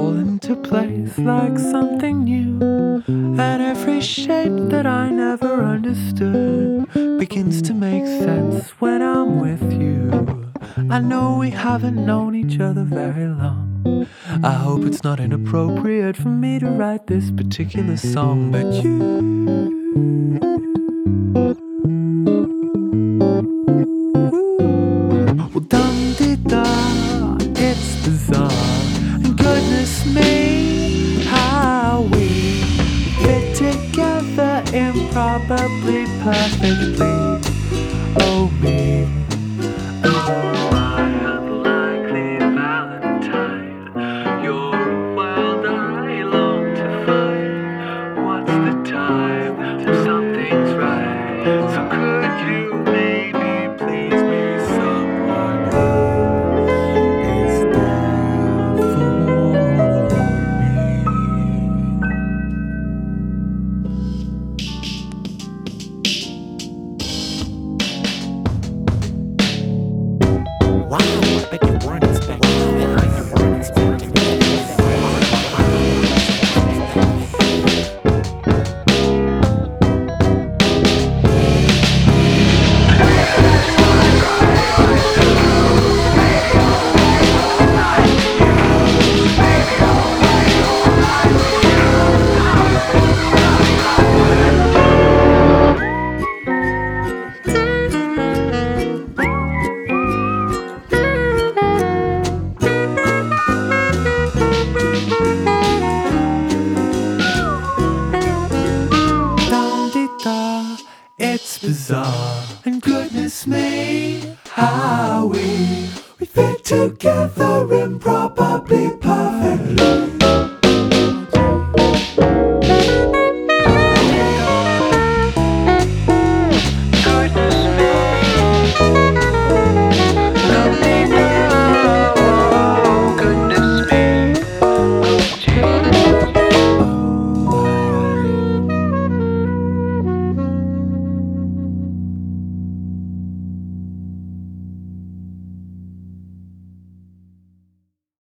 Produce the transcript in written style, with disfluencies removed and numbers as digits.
fall into place like something new. And every shape that I never understood begins to make sense when I'm with you. I know we haven't known each other very long. I hope it's not inappropriate for me to write this particular song, but well, dum-dee-da, it's bizarre. And goodness me, how we fit together improbably perfectly. Oh me, oh my unlikely Valentine. You're a wild I long to find. What's the time? Something's right. So could you maybe please be someone who is there for me? Wow, I bet you weren't expecting that. You weren't expecting that. It's bizarre, and goodness me, how we fit together improbably.